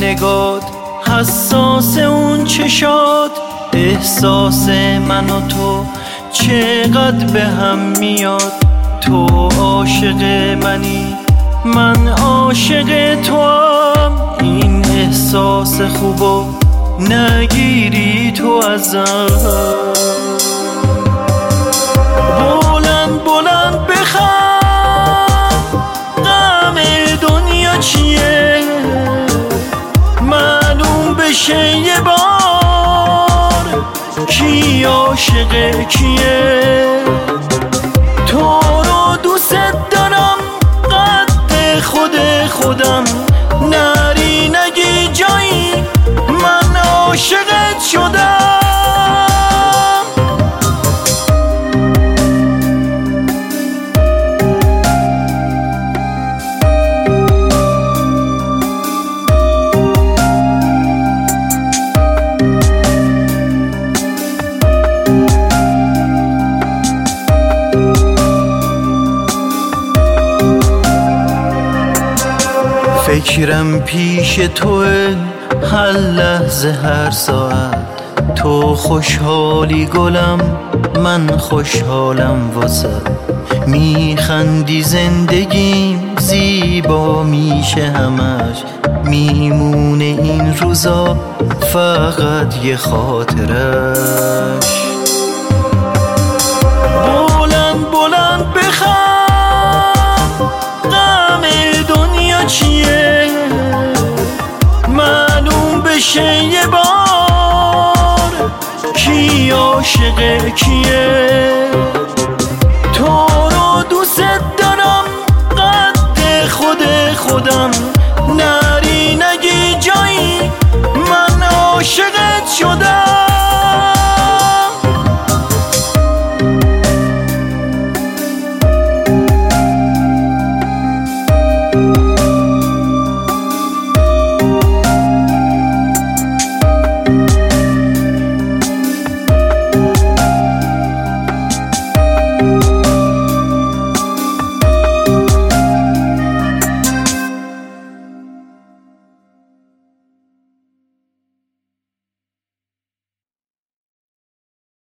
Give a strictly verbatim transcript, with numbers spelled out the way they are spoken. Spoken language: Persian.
نگات، حساس اون چشات، احساس من و تو چقدر به هم میاد. تو عاشق منی، من عاشق تو هم، این احساس خوبو نگیری تو ازم. بلند بلند بخند، غم دنیا چیه؟ معلوم بشه یه بار کی عاشق کیه. تو رو دوست دارم قد خود خودم، نری نگی جایی من عاشقت شدم. فکرم پیش توه هر لحظه هر ساعت. تو خوشحالی گلم، من خوشحالم واسه. میخندی زندگیم زیبا میشه همش، میمونه این روزا فقط یه خاطرش. بلند بلند بخند، غم دنیا چیه؟ معلوم بشه یه بار کی عاشق کیه. تو رو دوست دارم قد خود خودم،